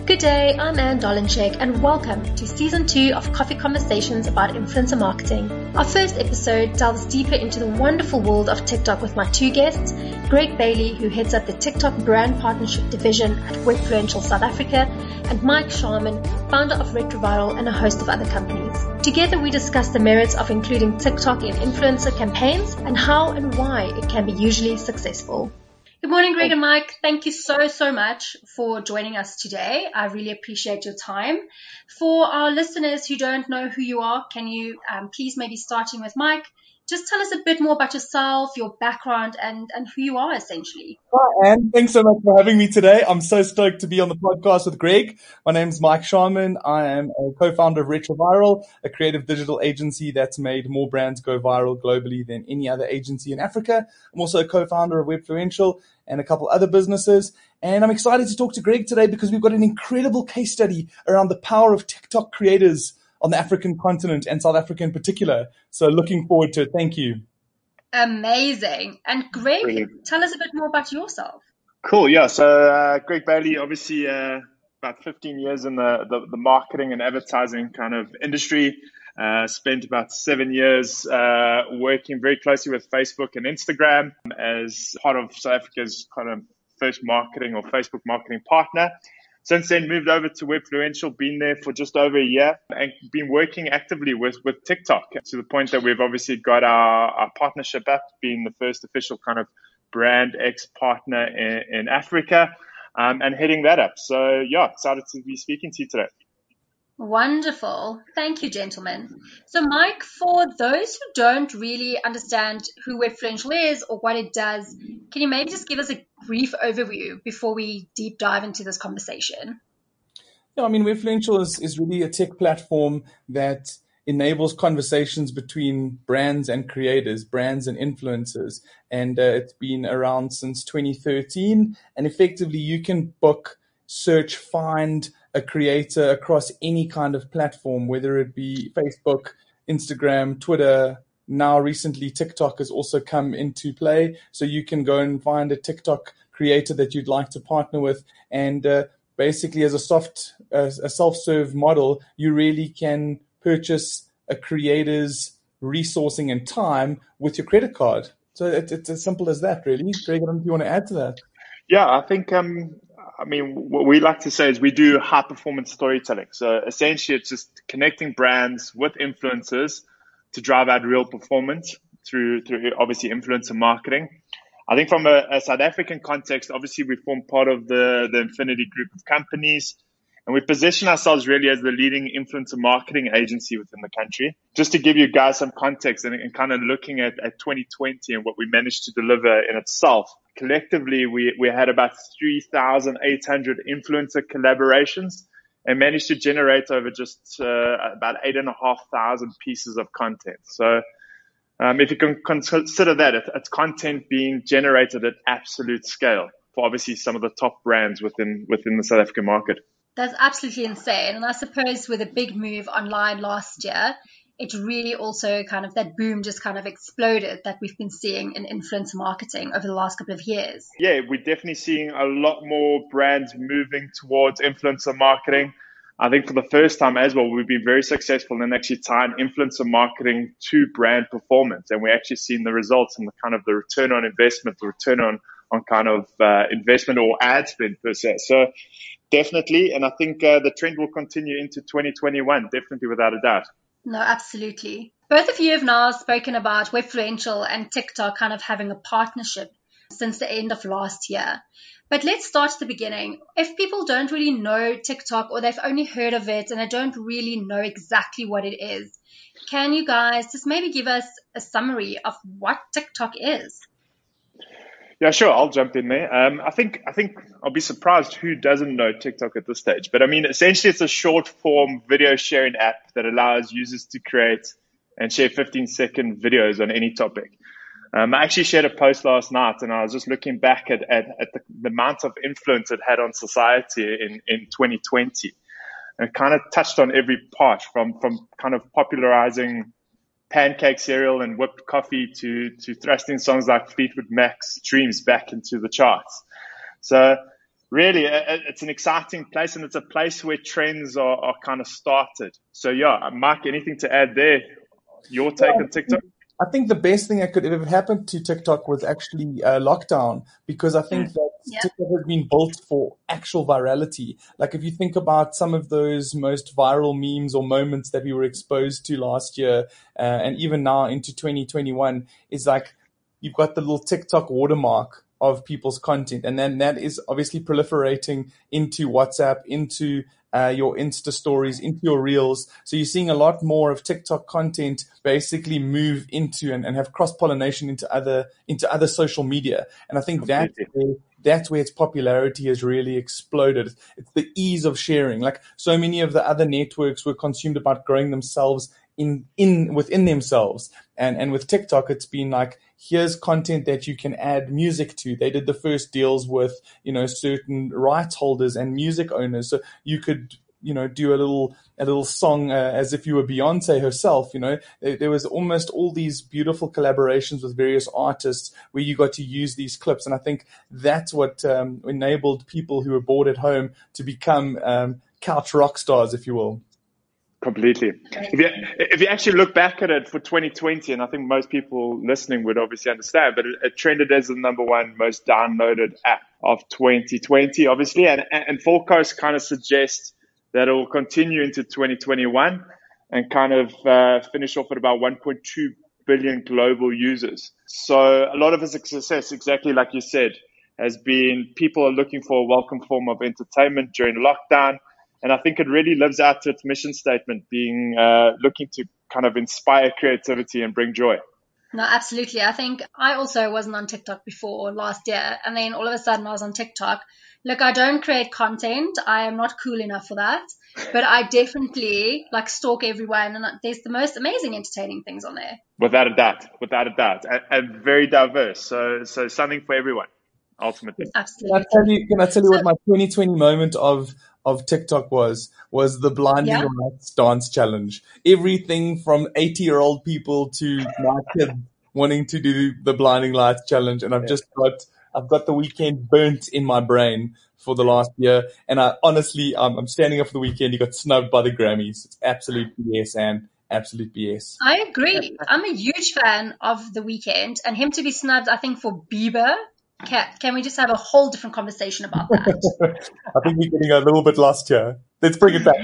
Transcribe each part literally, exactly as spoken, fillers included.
Good day, I'm Anne Dolenchek and welcome to Season two of Coffee Conversations about Influencer Marketing. Our first episode delves deeper into the wonderful world of TikTok with my two guests, Greg Bailey, who heads up the TikTok Brand Partnership Division at Webfluential South Africa, and Mike Sharman, founder of Retroviral and a host of other companies. Together we discuss the merits of including TikTok in influencer campaigns and how and why it can be usually successful. Good morning, Greg and Mike. Thank you so, so much for joining us today. I really appreciate your time. For our listeners who don't know who you are, can you um, please maybe starting with Mike, just tell us a bit more about yourself, your background, and, and who you are essentially. Hi, Anne. Thanks so much for having me today. I'm so stoked to be on the podcast with Greg. My name's Mike Sharman. I am a co-founder of Retroviral, a creative digital agency that's made more brands go viral globally than any other agency in Africa. I'm also a co-founder of Webfluential and a couple other businesses. And I'm excited to talk to Greg today because we've got an incredible case study around the power of TikTok creators on the African continent and South Africa in particular. So looking forward to it. Thank you. Amazing. And Greg, Brilliant. Tell us a bit more about yourself. Cool. Yeah. So uh, Greg Bailey, obviously uh, about fifteen years in the, the, the marketing and advertising kind of industry. Uh, spent about seven years uh, working very closely with Facebook and Instagram as part of South Africa's kind of first marketing or Facebook marketing partner. Since then, moved over to Webfluential, been there for just over a year and been working actively with, with TikTok to the point that we've obviously got our, our partnership app, being the first official kind of brand X partner in, in Africa um, and heading that up. So, yeah, excited to be speaking to you today. Wonderful. Thank you, gentlemen. So, Mike, for those who don't really understand who Webfluential is or what it does, can you maybe just give us a brief overview before we deep dive into this conversation? Yeah, I mean, Webfluential is, is really a tech platform that enables conversations between brands and creators, brands and influencers. And uh, it's been around since twenty thirteen. And effectively, you can book, search, find a creator across any kind of platform, whether it be Facebook, Instagram, Twitter. Now, recently, TikTok has also come into play. So you can go and find a TikTok creator that you'd like to partner with. And uh, basically, as a soft, uh, a self-serve model, you really can purchase a creator's resourcing and time with your credit card. So it, it's as simple as that, really. Greg, I don't know if you want to add to that. Yeah, I think, um, I mean, what we like to say is we do high performance storytelling. So essentially, it's just connecting brands with influencers to drive out real performance through, through obviously influencer marketing. I think from a, a South African context, obviously we form part of the, the Infinity group of companies, and we position ourselves really as the leading influencer marketing agency within the country. Just to give you guys some context and, and kind of looking at, at twenty twenty and what we managed to deliver in itself, collectively we, we had about three thousand eight hundred influencer collaborations and managed to generate over just uh, about eight and a half thousand pieces of content. So um, if you can consider that, it, it's content being generated at absolute scale for obviously some of the top brands within within the South African market. That's absolutely insane. And I suppose with a big move online last year, it really also kind of, that boom just kind of exploded that we've been seeing in influencer marketing over the last couple of years. Yeah, we're definitely seeing a lot more brands moving towards influencer marketing. I think for the first time as well, we've been very successful in actually tying influencer marketing to brand performance. And we're actually seeing the results and the kind of the return on investment, the return on, on kind of uh, investment or ad spend per se. So definitely. And I think uh, the trend will continue into twenty twenty-one, definitely without a doubt. No, absolutely. Both of you have now spoken about Webfluential and TikTok kind of having a partnership since the end of last year. But let's start at the beginning. If people don't really know TikTok or they've only heard of it and they don't really know exactly what it is, can you guys just maybe give us a summary of what TikTok is? Yeah, sure. I'll jump in there. Um, I think I think I'll be surprised who doesn't know TikTok at this stage. But I mean, essentially, it's a short form video sharing app that allows users to create and share fifteen second videos on any topic. Um, I actually shared a post last night, and I was just looking back at, at, at the, the amount of influence it had on society in, in twenty twenty. And it kind of touched on every part, from from kind of popularizing pancake cereal and whipped coffee to to thrusting songs like Fleetwood Mac's Dreams back into the charts. So Really, it's an exciting place, and it's a place where trends are, are kind of started. So yeah, Mike, anything to add there? Your take Yeah, on TikTok? I think the best thing that could ever happen to TikTok was actually uh, lockdown, because I think Mm. that Yeah. TikTok has been built for actual virality. Like if you think about some of those most viral memes or moments that we were exposed to last year, uh, and even now into twenty twenty-one, is like you've got the little TikTok watermark of people's content, and then that is obviously proliferating into WhatsApp, into uh, your Insta stories, into your reels. So you're seeing a lot more of TikTok content basically move into and, and have cross pollination into other into other social media. And I think that's where, that's where its popularity has really exploded. It's the ease of sharing. Like so many of the other networks were consumed about growing themselves in in within themselves. And and with TikTok, it's been like, here's content that you can add music to. They did the first deals with, you know, certain rights holders and music owners. So you could, you know, do a little a little song uh, as if you were Beyonce herself. You know, there, there was almost all these beautiful collaborations with various artists where you got to use these clips. And I think that's what um, enabled people who were bored at home to become um, couch rock stars, if you will. Completely. If you, if you actually look back at it for twenty twenty, and I think most people listening would obviously understand, but it, it trended as the number one most downloaded app of twenty twenty, obviously. And, and forecasts kind of suggest that it will continue into twenty twenty-one and kind of uh, finish off at about one point two billion global users. So a lot of its success, exactly like you said, has been people are looking for a welcome form of entertainment during lockdown. And I think it really lives out to its mission statement, being uh, looking to kind of inspire creativity and bring joy. No, absolutely. I think I also wasn't on TikTok before last year. And then all of a sudden I was on TikTok. Look, I don't create content. I am not cool enough for that. But I definitely like stalk everyone. And there's the most amazing entertaining things on there. Without a doubt. Without a doubt. And, and very diverse. So, so something for everyone, ultimately. Absolutely. Can I tell you, can I tell you so, what my twenty twenty moment of of TikTok was, was the blinding yeah. lights dance challenge. Everything from eighty year old people to my kids wanting to do the blinding lights challenge. And I've yeah. just got, I've got the weekend burnt in my brain for the last year. And I honestly, um, I'm standing up for the weekend. You got snubbed by the Grammys. It's absolute B S and absolute B S. I agree. I'm a huge fan of The Weeknd, and him to be snubbed, I think, for Bieber. Can, can we just have a whole different conversation about that? I think we're getting a little bit lost here. Let's bring it back.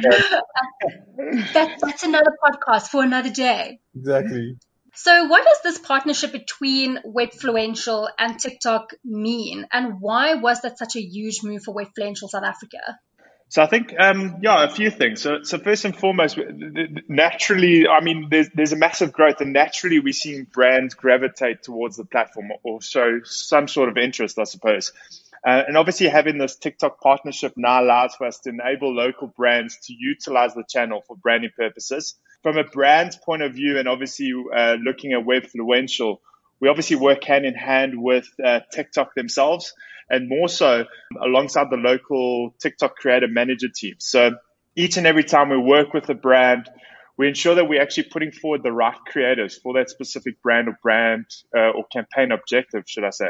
that, that's another podcast for another day. Exactly. So what does this partnership between Webfluential and TikTok mean? And why was that such a huge move for Webfluential South Africa? So I think, um, yeah, a few things. So, so first and foremost, naturally, I mean, there's, there's a massive growth, and naturally we're seeing brands gravitate towards the platform or show some sort of interest, I suppose. Uh, and obviously having this TikTok partnership now allows for us to enable local brands to utilize the channel for branding purposes. From a brand's point of view, and obviously uh, looking at Webfluential, we obviously work hand in hand with uh, TikTok themselves, and more so alongside the local TikTok creator manager team. So each and every time we work with a brand, we ensure that we're actually putting forward the right creators for that specific brand or brand uh, or campaign objective, should I say.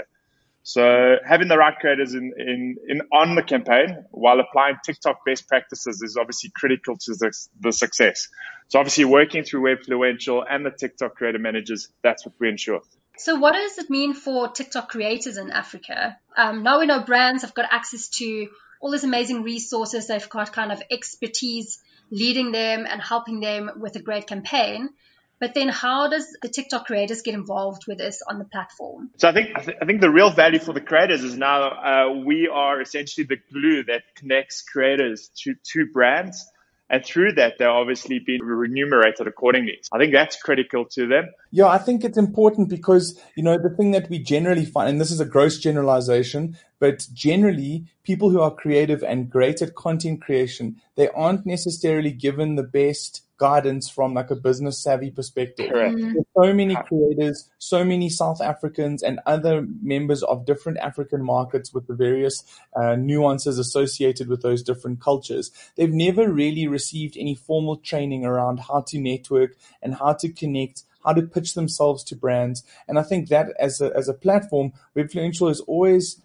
So having the right creators in, in, in on the campaign while applying TikTok best practices is obviously critical to the, the success. So obviously working through Webfluential and the TikTok creator managers, that's what we ensure. So what does it mean for TikTok creators in Africa? Um, now we know brands have got access to all these amazing resources. They've got kind of expertise leading them and helping them with a great campaign. But then how does the TikTok creators get involved with this on the platform? So I think I, th- I think the real value for the creators is now uh, we are essentially the glue that connects creators to, to brands. And through that, they're obviously being remunerated accordingly. I think that's critical to them. Yeah, I think it's important because, you know, the thing that we generally find, and this is a gross generalization, but generally people who are creative and great at content creation, they aren't necessarily given the best guidance from like a business savvy perspective. Correct. There's so many creators, so many South Africans and other members of different African markets with the various uh, nuances associated with those different cultures. They've never really received any formal training around how to network and how to connect, how to pitch themselves to brands. And I think that as a, as a platform, Webfluential has always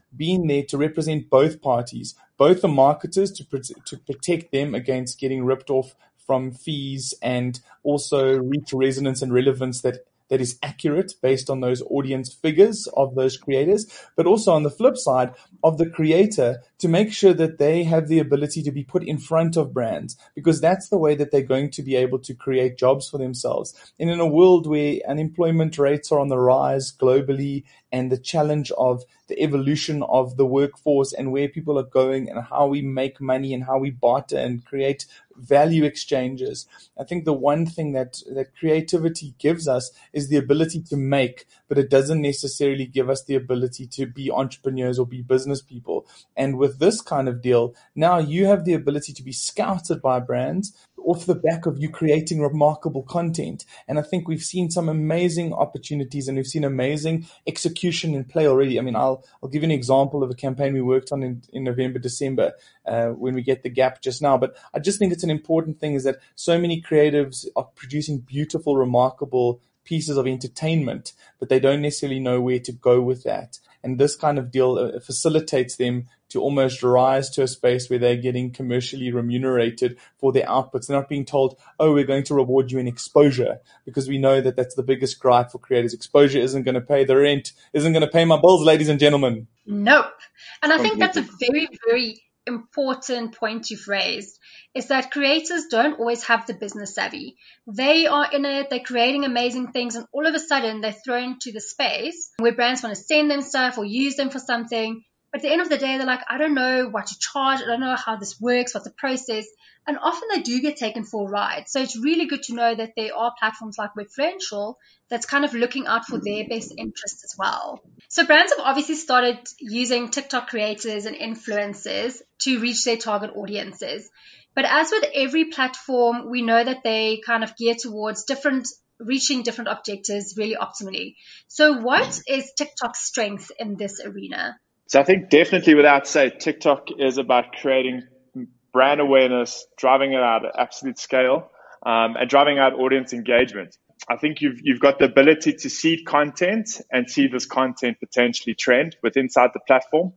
being there to represent both parties, both the marketers to, to protect them against getting ripped off from fees, and also reach resonance and relevance that that is accurate based on those audience figures of those creators, but also on the flip side of the creator to make sure that they have the ability to be put in front of brands, because that's the way that they're going to be able to create jobs for themselves. And in a world where unemployment rates are on the rise globally, and the challenge of the evolution of the workforce and where people are going and how we make money and how we barter and create value exchanges, I think the one thing that, that creativity gives us is the ability to make, but it doesn't necessarily give us the ability to be entrepreneurs or be business people. And with this kind of deal, now you have the ability to be scouted by brands off the back of you creating remarkable content. And I think we've seen some amazing opportunities, and we've seen amazing execution in play already. I mean, I'll I'll give you an example of a campaign we worked on in, in November, December, uh, when we get the gap just now. But I just think it's an important thing is that so many creatives are producing beautiful, remarkable pieces of entertainment, but they don't necessarily know where to go with that. And this kind of deal uh, facilitates them to almost rise to a space where they're getting commercially remunerated for their outputs. They're not being told, oh, we're going to reward you in exposure, because we know that that's the biggest gripe for creators. Exposure isn't going to pay the rent, isn't going to pay my bills, ladies and gentlemen. Nope. And I think that's a very, very important point you've raised, is that creators don't always have the business savvy. They are in it, they're creating amazing things, and all of a sudden they're thrown into the space where brands want to send them stuff or use them for something. But at the end of the day, they're like, I don't know what to charge. I don't know how this works, what's the process. And often they do get taken for a ride. So it's really good to know that there are platforms like Webfluential that's kind of looking out for their best interests as well. So brands have obviously started using TikTok creators and influencers to reach their target audiences. But as with every platform, we know that they kind of gear towards different, reaching different objectives really optimally. So what is TikTok's strength in this arena? So I think definitely without say, TikTok is about creating brand awareness, driving it out at absolute scale, um, and driving out audience engagement. I think you've you've got the ability to seed content and see this content potentially trend within inside the platform.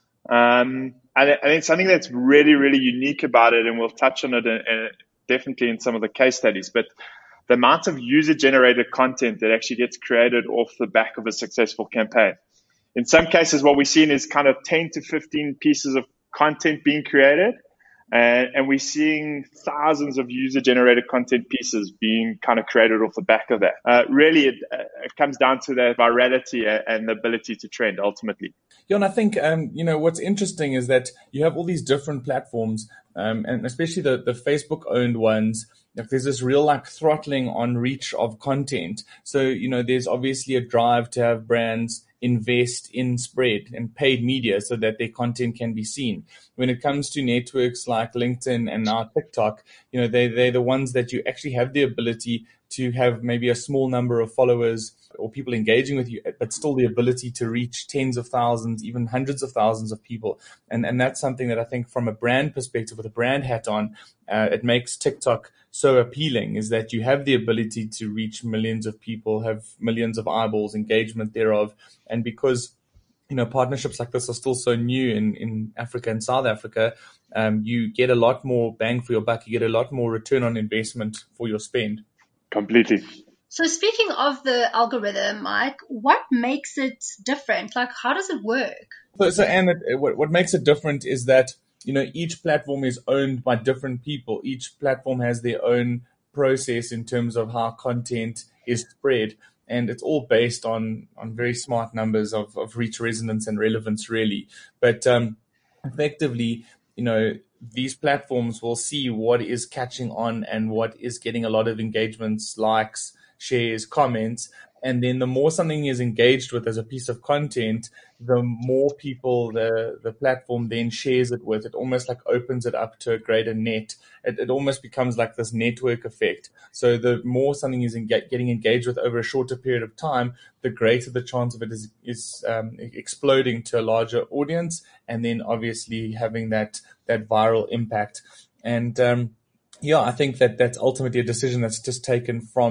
Um, and, and it's something that's really, really unique about it, and we'll touch on it in, in, definitely in some of the case studies. But the amount of user-generated content that actually gets created off the back of a successful campaign. In some cases, what we've seen is kind of ten to fifteen pieces of content being created, and, and we're seeing thousands of user-generated content pieces being kind of created off the back of that. Uh, really, it, it comes down to that virality and the ability to trend ultimately. Yeah, and I think, um, you know, what's interesting is that you have all these different platforms, um, and especially the, the Facebook-owned ones. Like there's this real like throttling on reach of content. So, you know, there's obviously a drive to have brands invest in spread and paid media so that their content can be seen. When it comes to networks like LinkedIn and now TikTok, you know, they, they're the ones that you actually have the ability to have maybe a small number of followers or people engaging with you, but still the ability to reach tens of thousands, even hundreds of thousands of people. And, and that's something that I think from a brand perspective, with a brand hat on, uh, it makes TikTok so appealing, is that you have the ability to reach millions of people, have millions of eyeballs, engagement thereof. And because, you know, partnerships like this are still so new in, in Africa and South Africa, um, you get a lot more bang for your buck. You get a lot more return on investment for your spend. Completely. So speaking of the algorithm, Mike, what makes it different? Like, how does it work? So, so and it, what, what makes it different is that, you know, each platform is owned by different people. Each platform has their own process in terms of how content is spread. And it's all based on, on very smart numbers of, of reach, resonance, and relevance, really. But um, effectively, you know, these platforms will see what is catching on and what is getting a lot of engagements, likes, shares, comments. And then the more something is engaged with as a piece of content, the more people the, the platform then shares it with. It almost like opens it up to a greater net. It, it almost becomes like this network effect. So the more something is enga- getting engaged with over a shorter period of time, the greater the chance of it is, is um, exploding to a larger audience, and then obviously having that, that viral impact. And um, yeah, I think that that's ultimately a decision that's just taken from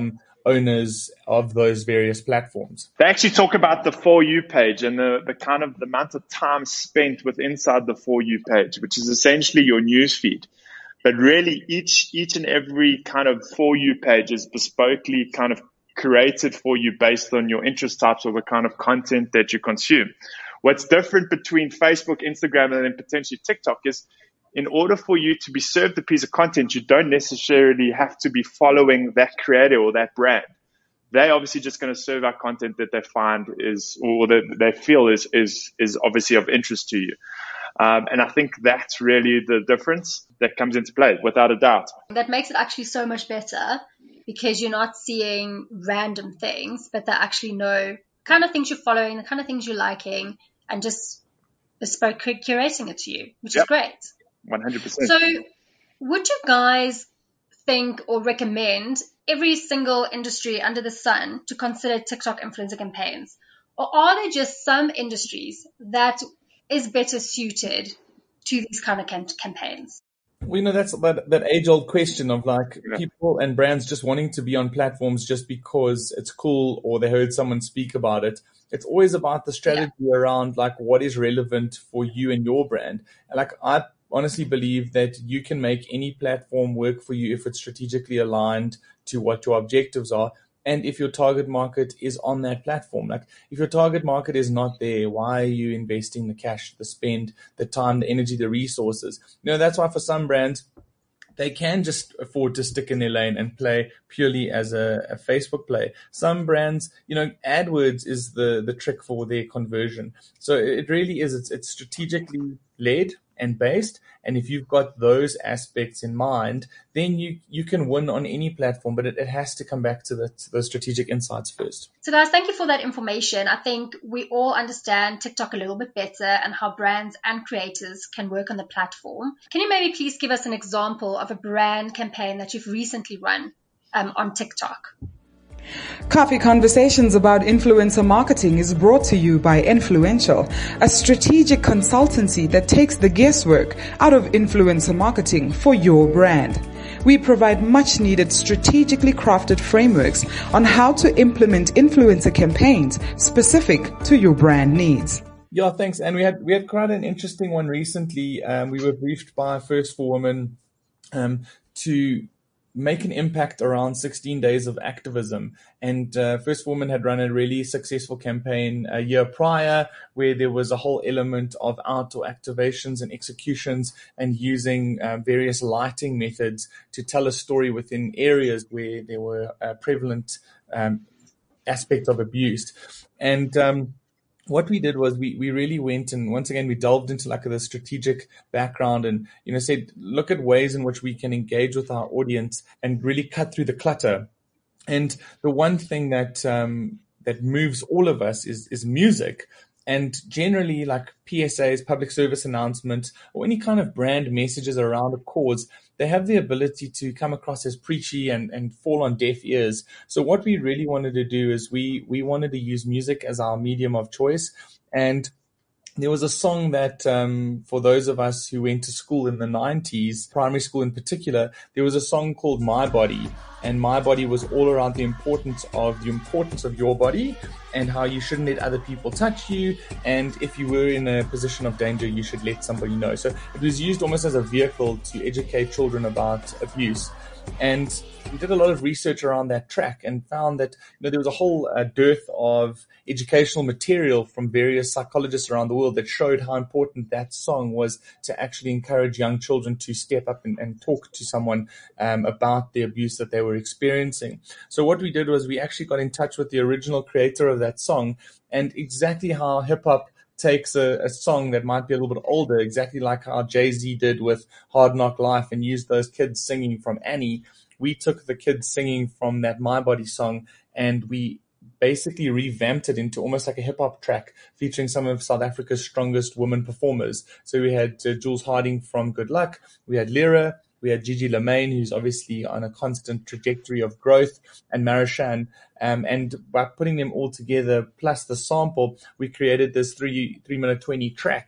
owners of those various platforms. They actually talk about the For You page and the, the kind of the amount of time spent with inside the For You page, which is essentially your news feed. But really each, each and every kind of For You page is bespokely kind of created for you based on your interest types or the kind of content that you consume. What's different between Facebook, Instagram, and then potentially TikTok is in order for you to be served a piece of content, you don't necessarily have to be following that creator or that brand. They're obviously just going to serve out content that they find is, or that they feel is, is, is obviously of interest to you. Um, and I think that's really the difference that comes into play, without a doubt. That makes it actually so much better because you're not seeing random things, but they actually know kind of things you're following, the kind of things you're liking, and just bespoke curating it to you, which yep. is great. one hundred percent. So would you guys think or recommend every single industry under the sun to consider TikTok influencer campaigns? Or are there just some industries that is better suited to these kind of cam- campaigns? We know that's that, that age-old question of like yeah. people and brands just wanting to be on platforms just because it's cool or they heard someone speak about it. It's always about the strategy yeah. around like what is relevant for you and your brand. And like I honestly believe that you can make any platform work for you if it's strategically aligned to what your objectives are. And if your target market is on that platform, like if your target market is not there, why are you investing the cash, the spend, the time, the energy, the resources? You know, that's why for some brands, they can just afford to stick in their lane and play purely as a, a Facebook play. Some brands, you know, AdWords is the, the trick for their conversion. So it really is, it's, it's strategically led and based. And if you've got those aspects in mind, then you, you can win on any platform, but it, it has to come back to, the, to those strategic insights first. So guys, thank you for that information. I think we all understand TikTok a little bit better and how brands and creators can work on the platform. Can you maybe please give us an example of a brand campaign that you've recently run um, on TikTok? Coffee Conversations about Influencer Marketing is brought to you by Influential, a strategic consultancy that takes the guesswork out of influencer marketing for your brand. We provide much needed strategically crafted frameworks on how to implement influencer campaigns specific to your brand needs. Yeah, thanks. And we had we had quite an interesting one recently. Um, we were briefed by First for Women um, to make an impact around sixteen days of activism. And uh, First Woman had run a really successful campaign a year prior where there was a whole element of outdoor activations and executions and using uh, various lighting methods to tell a story within areas where there were uh, prevalent um, aspects of abuse. And um, what we did was we, we really went and once again, we delved into like the strategic background and, you know, said, look at ways in which we can engage with our audience and really cut through the clutter. And the one thing that, um, that moves all of us is, is music. And generally like P S As, public service announcements, or any kind of brand messages around a cause, they have the ability to come across as preachy and, and fall on deaf ears. So what we really wanted to do is we, we wanted to use music as our medium of choice. And there was a song that, um, for those of us who went to school in the nineties, primary school in particular, there was a song called My Body. And My Body was all around the importance of the importance of your body and how you shouldn't let other people touch you. And if you were in a position of danger, you should let somebody know. So it was used almost as a vehicle to educate children about abuse. And we did a lot of research around that track and found that, you know, there was a whole uh, dearth of educational material from various psychologists around the world that showed how important that song was to actually encourage young children to step up and, and talk to someone um, about the abuse that they were experiencing. So what we did was we actually got in touch with the original creator of that song, and exactly how hip hop takes a, a song that might be a little bit older, exactly like how Jay-Z did with Hard Knock Life and used those kids singing from Annie. We took the kids singing from that My Body song and we basically revamped it into almost like a hip hop track featuring some of South Africa's strongest women performers. So we had uh, Jules Harding from Good Luck. We had Lyra. We had Gigi Lamaine, who's obviously on a constant trajectory of growth, and Marishan. Um, and by putting them all together, plus the sample, we created this three, three minute twenty track.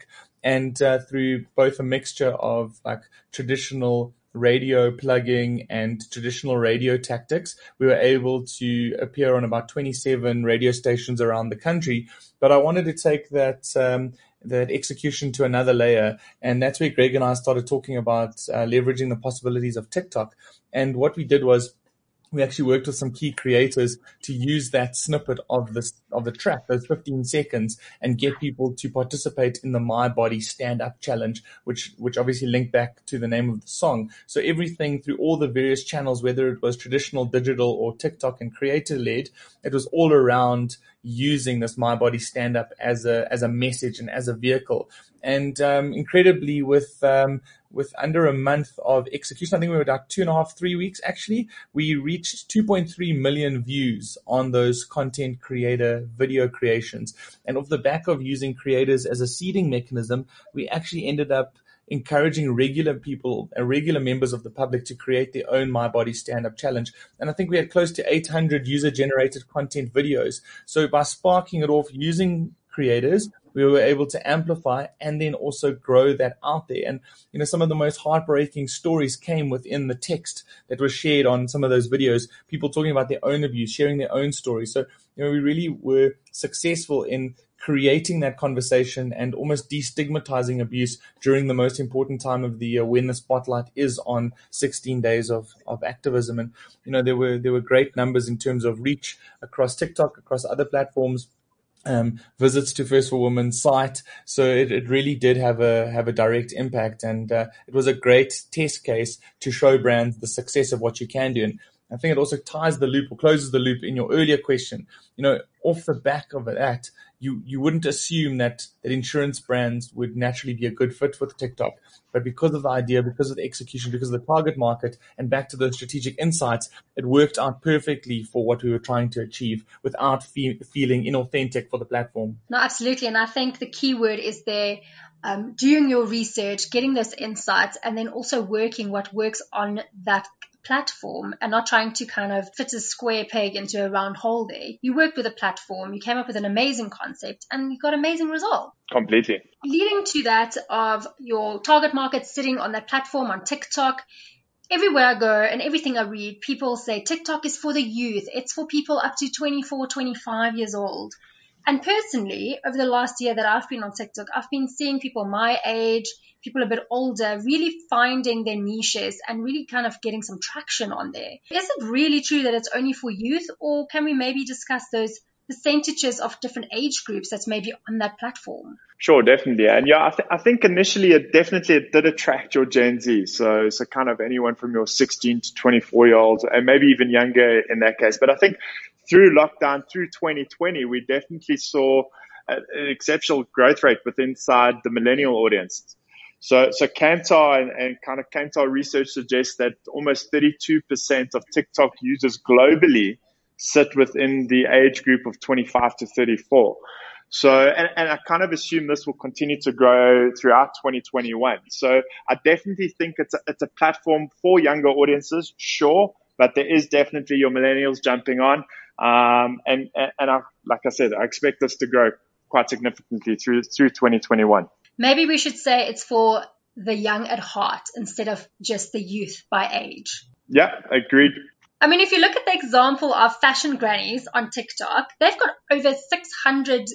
And uh, through both a mixture of like traditional radio plugging and traditional radio tactics, we were able to appear on about twenty-seven radio stations around the country. But I wanted to take that um, that execution to another layer, and that's where Greg and I started talking about uh, leveraging the possibilities of TikTok. And what we did was we actually worked with some key creators to use that snippet of this of the track, those fifteen seconds, and get people to participate in the My Body Stand Up Challenge, which which obviously linked back to the name of the song. So everything through all the various channels, whether it was traditional, digital, or TikTok and creator-led, it was all around using this My Body Stand Up as a as a message and as a vehicle. And um, incredibly, with um, with under a month of execution, I think we were about two and a half, three weeks actually, we reached two point three million views on those content creator video creations. And off the back of using creators as a seeding mechanism, we actually ended up encouraging regular people, uh, regular members of the public to create their own My Body Stand-Up Challenge. And I think we had close to eight hundred user-generated content videos. So by sparking it off using creators, we were able to amplify and then also grow that out there. And, you know, some of the most heartbreaking stories came within the text that was shared on some of those videos, people talking about their own abuse, sharing their own stories. So, you know, we really were successful in creating that conversation and almost destigmatizing abuse during the most important time of the year when the spotlight is on sixteen days of, of activism. And, you know, there were, there were great numbers in terms of reach across TikTok, across other platforms. Um, visits to First for Women's site. So it, it really did have a have a direct impact, and uh, it was a great test case to show brands the success of what you can do. And I think it also ties the loop or closes the loop in your earlier question. You know, off the back of that, you you wouldn't assume that that insurance brands would naturally be a good fit with TikTok. But because of the idea, because of the execution, because of the target market, and back to those strategic insights, it worked out perfectly for what we were trying to achieve without fe- feeling inauthentic for the platform. No, absolutely. And I think the key word is there, um, doing your research, getting those insights, and then also working what works on that platform and not trying to kind of fit a square peg into a round hole there. You worked with a platform, you came up with an amazing concept, and you got amazing results. Completely. Leading to that of your target market sitting on that platform on TikTok, everywhere I go and everything I read, people say TikTok is for the youth. It's for people up to twenty-four, twenty-five years old. And personally, over the last year that I've been on TikTok, I've been seeing people my age, people a bit older, really finding their niches and really kind of getting some traction on there. Is it really true that it's only for youth, or can we maybe discuss those percentages of different age groups that's maybe on that platform? Sure, definitely. And yeah, I, th- I think initially it definitely it did attract your Gen Z. So, so kind of anyone from your sixteen to twenty-four year olds, and maybe even younger in that case. But I think through lockdown, through twenty twenty, we definitely saw a, an exceptional growth rate within inside the millennial audience. So, so Kantar and, and kind of Kantar research suggests that almost thirty-two percent of TikTok users globally sit within the age group of twenty-five to thirty-four. So, and, and I kind of assume this will continue to grow throughout twenty twenty-one. So I definitely think it's a, it's a platform for younger audiences, sure, but there is definitely your millennials jumping on. Um, and, and I, like I said, I expect this to grow quite significantly through, through twenty twenty-one. Maybe we should say it's for the young at heart instead of just the youth by age. Yeah, agreed. I mean, if you look at the example of fashion grannies on TikTok, they've got over six hundred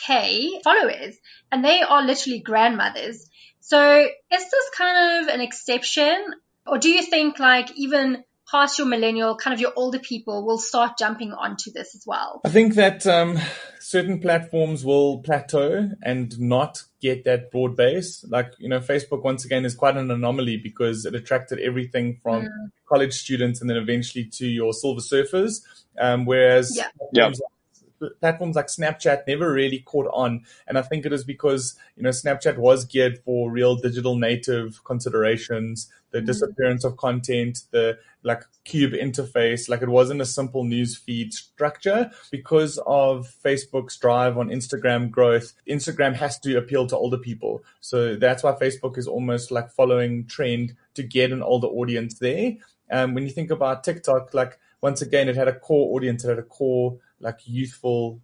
K followers, and they are literally grandmothers. So is this kind of an exception, or do you think like even past your millennial, kind of your older people will start jumping onto this as well? I think that um, certain platforms will plateau and not get that broad base. Like, you know, Facebook, once again, is quite an anomaly because it attracted everything from mm. college students and then eventually to your silver surfers. Um, whereas yeah. platforms, yeah. platforms like Snapchat never really caught on. And I think it is because, you know, Snapchat was geared for real digital native considerations, the mm. disappearance of content, the like cube interface. Like it wasn't a simple news feed structure. Because of Facebook's drive on Instagram growth, Instagram has to appeal to older people. So that's why Facebook is almost like following trend to get an older audience there. Um, when you think about TikTok, like once again, it had a core audience, it had a core like youthful, like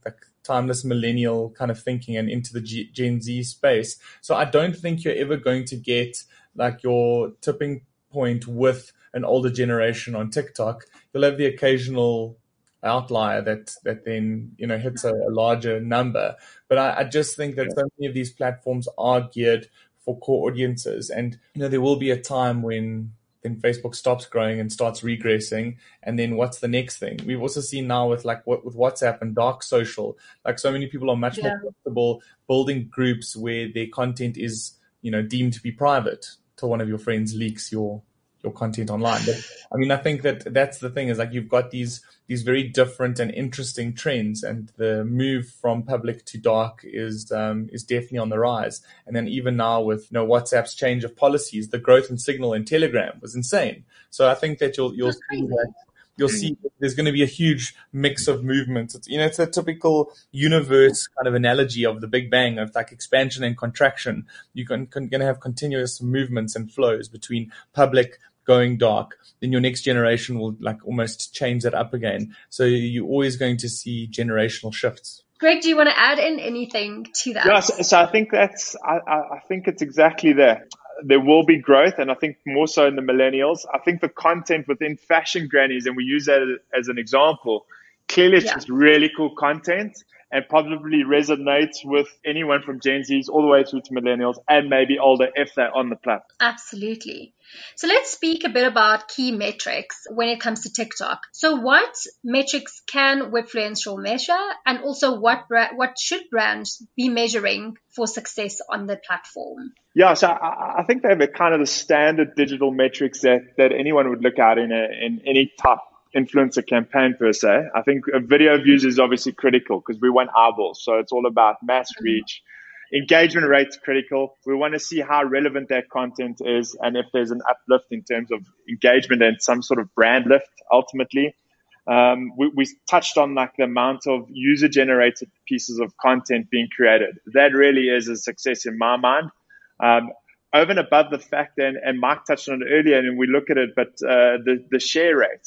timeless millennial kind of thinking and into the G- Gen Z space. So I don't think you're ever going to get like your tipping point with an older generation on TikTok. You'll have the occasional outlier that that then, you know, hits a, a larger number. But I, I just think that so many of these platforms are geared for core audiences. And, you know, there will be a time when then Facebook stops growing and starts regressing. And then what's the next thing? We've also seen now with like what with WhatsApp and dark social, like so many people are much yeah. more comfortable building groups where their content is, you know, deemed to be private till one of your friends leaks your your content online. But I mean, I think that that's the thing is like you've got these these very different and interesting trends, and the move from public to dark is um, is definitely on the rise. And then even now with, you know, WhatsApp's change of policies, the growth in Signal and Telegram was insane. So I think that you'll you'll see that you'll see there's going to be a huge mix of movements. It's, you know, it's a typical universe kind of analogy of the Big Bang, of like expansion and contraction. You're going to have continuous movements and flows between public going dark, then your next generation will like almost change that up again. So you're always going to see generational shifts. Greg, do you want to add in anything to that? Yeah, so, so I think that's, I, I think it's exactly there. There will be growth, and I think more so in the millennials. I think the content within Fashion Grannies, and we use that as an example, clearly it's yeah. just really cool content and probably resonates with anyone from Gen Zs all the way through to millennials and maybe older if they're on the platform. Absolutely. So let's speak a bit about key metrics when it comes to TikTok. So what metrics can Webfluential measure, and also what bra- what should brands be measuring for success on the platform? Yeah, so I, I think they have a kind of the standard digital metrics that, that anyone would look at in a, in any type influencer campaign per se. I think video views is obviously critical because we want eyeballs. So it's all about mass reach. Engagement rate's critical. We want to see how relevant that content is and if there's an uplift in terms of engagement and some sort of brand lift ultimately. Um, we, we touched on like the amount of user generated pieces of content being created. That really is a success in my mind. Um, over and above the fact, and, and Mike touched on it earlier, and we look at it, but uh, the, the share rate,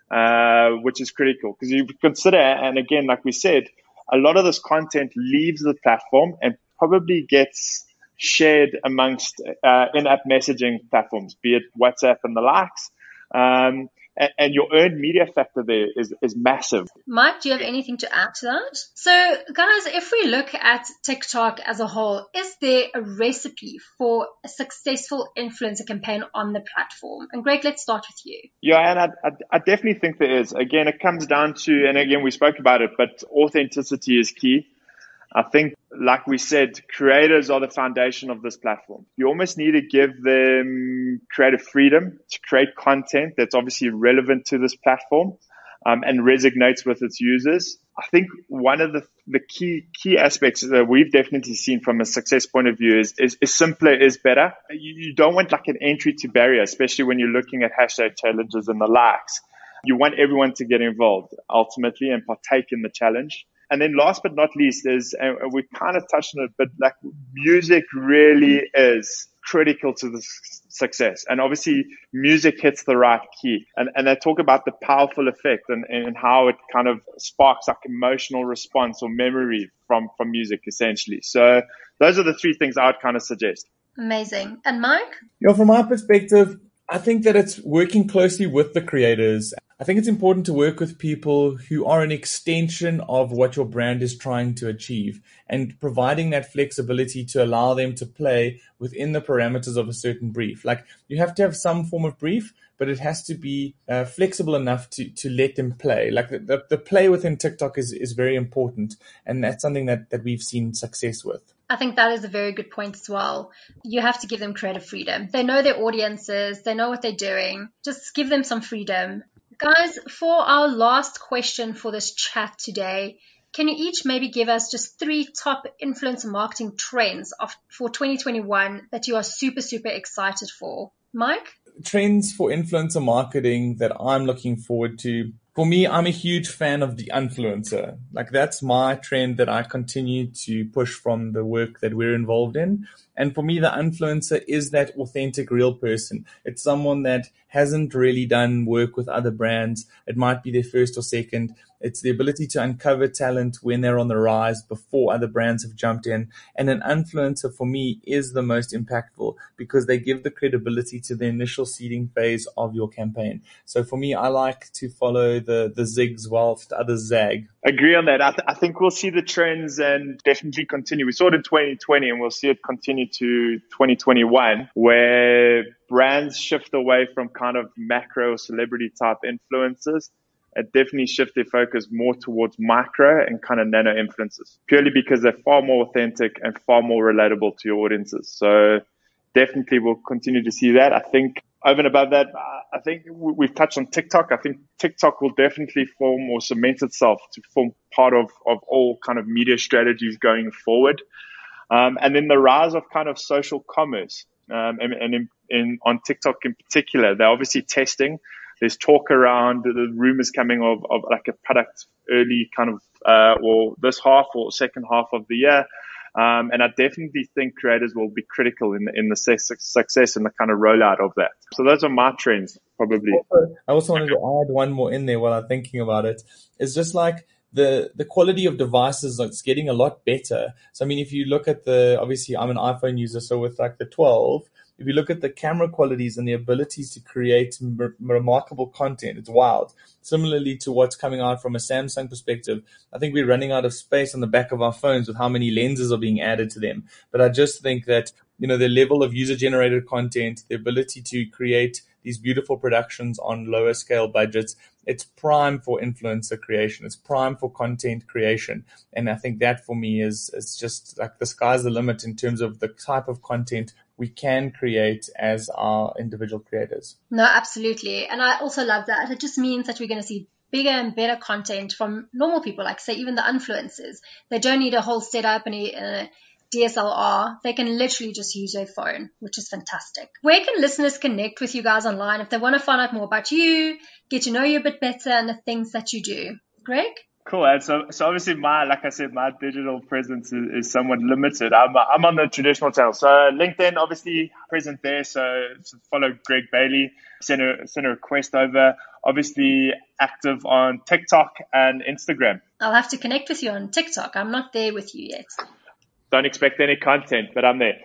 uh, which is critical because you consider, and again, like we said, a lot of this content leaves the platform and probably gets shared amongst uh, in-app messaging platforms, be it WhatsApp and the likes. Um, and, and your earned media factor there is, is massive. Mike, do you have anything to add to that? So, guys, if we look at TikTok as a whole, is there a recipe for a successful influencer campaign on the platform? And Greg, let's start with you. Yeah, and I, I, I definitely think there is. Again, it comes down to, and again, we spoke about it, but authenticity is key. I think, like we said, creators are the foundation of this platform. You almost need to give them creative freedom to create content that's obviously relevant to this platform um, and resonates with its users. I think one of the, the key key aspects that we've definitely seen from a success point of view is, is, is simpler is better. You, you don't want like an entry to barrier, especially when you're looking at hashtag challenges and the likes. You want everyone to get involved ultimately and partake in the challenge. And then last but not least is, and we kind of touched on it, but like music really is critical to the success. And obviously music hits the right key. And, and they talk about the powerful effect and, and how it kind of sparks like emotional response or memory from, from music essentially. So those are the three things I would kind of suggest. Amazing. And Mike? You know, from my perspective, I think that it's working closely with the creators. I think it's important to work with people who are an extension of what your brand is trying to achieve and providing that flexibility to allow them to play within the parameters of a certain brief. Like you have to have some form of brief, but it has to be uh, flexible enough to, to let them play. Like the, the, the play within TikTok is, is very important. And that's something that, that we've seen success with. I think that is a very good point as well. You have to give them creative freedom. They know their audiences. They know what they're doing. Just give them some freedom. Guys, for our last question for this chat today, can you each maybe give us just three top influencer marketing trends of, for twenty twenty-one that you are super, super excited for? Mike? Trends for influencer marketing that I'm looking forward to. For me, I'm a huge fan of the influencer. Like that's my trend that I continue to push from the work that we're involved in. And for me, the influencer is that authentic, real person. It's someone that hasn't really done work with other brands. It might be their first or second. It's the ability to uncover talent when they're on the rise before other brands have jumped in. And an influencer for me is the most impactful because they give the credibility to the initial seeding phase of your campaign. So for me, I like to follow the, the zigs whilst others zag. Agree on that. I, th- I think we'll see the trends and definitely continue. We saw it in twenty twenty and we'll see it continue to twenty twenty-one, where brands shift away from kind of macro celebrity type influencers and definitely shift their focus more towards micro and kind of nano influencers, purely because they're far more authentic and far more relatable to your audiences. So definitely we'll continue to see that. I think over and above that, I think we've touched on TikTok. I think TikTok will definitely form or cement itself to form part of, of all kind of media strategies going forward. Um, and then the rise of kind of social commerce, um, and, and in, in, on TikTok in particular, they're obviously testing. There's talk around the rumors coming of, of like a product early kind of, uh, or this half or second half of the year. Um, and I definitely think creators will be critical in the, in the success and the kind of rollout of that. So those are my trends, probably. I also wanted to add one more in there while I'm thinking about it. It's just like the, the quality of devices is getting a lot better. So, I mean, if you look at the, obviously I'm an iPhone user, so with like the twelve, if you look at the camera qualities and the abilities to create m- remarkable content, it's wild. Similarly to what's coming out from a Samsung perspective, I think we're running out of space on the back of our phones with how many lenses are being added to them. But I just think that, you know, the level of user-generated content, the ability to create these beautiful productions on lower scale budgets, it's prime for influencer creation. It's prime for content creation. And I think that for me is, is just like the sky's the limit in terms of the type of content we can create as our individual creators. No, absolutely. And I also love that. It just means that we're going to see bigger and better content from normal people, like say even the influencers. They don't need a whole setup and a, a D S L R. They can literally just use their phone, which is fantastic. Where can listeners connect with you guys online if they want to find out more about you, get to know you a bit better and the things that you do? Greg? Cool. And so, so obviously my, like I said, my digital presence is, is somewhat limited. I'm, I'm on the traditional channel. So LinkedIn, obviously present there. So, so follow Greg Bailey, send a, send a request over. Obviously active on TikTok and Instagram. I'll have to connect with you on TikTok. I'm not there with you yet. Don't expect any content, but I'm there.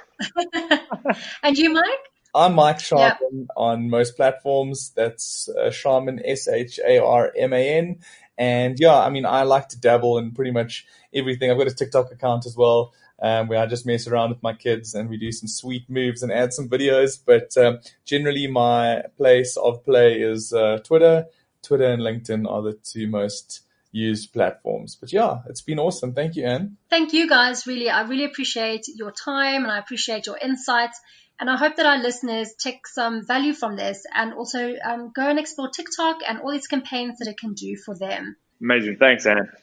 And you, Mike? I'm Mike Sharman Yep. on most platforms. That's uh, Sharman, S H A R M A N. And yeah, I mean, I like to dabble in pretty much everything. I've got a TikTok account as well, um, where I just mess around with my kids and we do some sweet moves and add some videos. But um, generally, my place of play is uh, Twitter. Twitter and LinkedIn are the two most used platforms. But yeah, it's been awesome. Thank you, Anne. Thank you, guys. Really, I really appreciate your time and I appreciate your insights. And I hope that our listeners take some value from this and also um, go and explore TikTok and all these campaigns that it can do for them. Amazing. Thanks, Anne.